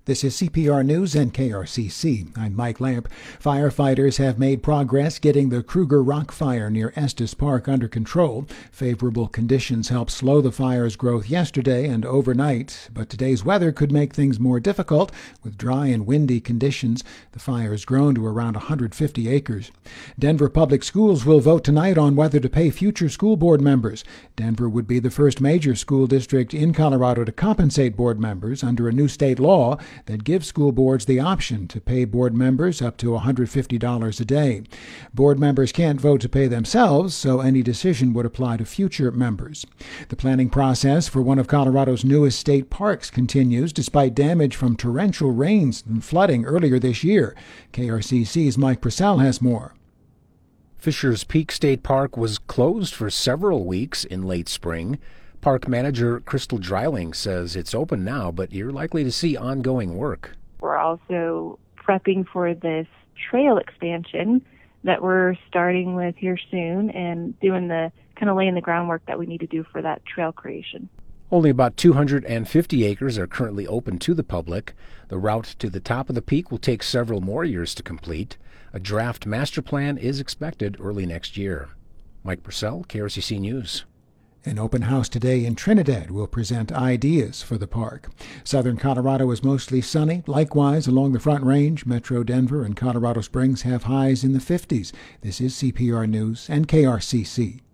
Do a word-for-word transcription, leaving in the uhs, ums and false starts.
This is C P R News and K R C C. I'm Mike Lamp. Firefighters have made progress getting the Kruger Rock Fire near Estes Park under control. Favorable conditions helped slow the fire's growth yesterday and overnight, but today's weather could make things more difficult. With dry and windy conditions, the fire has grown to around one hundred fifty acres. Denver Public Schools will vote tonight on whether to pay future school board members. Denver would be the first major school district in Colorado to compensate board members under a new state law that gives school boards the option to pay board members up to one hundred fifty dollars a day. Board members can't vote to pay themselves, so any decision would apply to future members. The planning process for one of Colorado's newest state parks continues despite damage from torrential rains and flooding earlier this year. K R C C's Mike Purcell has more. Fisher's Peak State Park was closed for several weeks in late spring. Park manager Crystal Dreiling says it's open now, but you're likely to see ongoing work. We're also prepping for this trail expansion that we're starting with here soon and doing the kind of laying the groundwork that we need to do for that trail creation. Only about two hundred fifty acres are currently open to the public. The route to the top of the peak will take several more years to complete. A draft master plan is expected early next year. Mike Purcell, K R C C News. An open house today in Trinidad will present ideas for the park. Southern Colorado is mostly sunny. Likewise, along the Front Range, Metro Denver and Colorado Springs have highs in the fifties. This is C P R News and K R C C.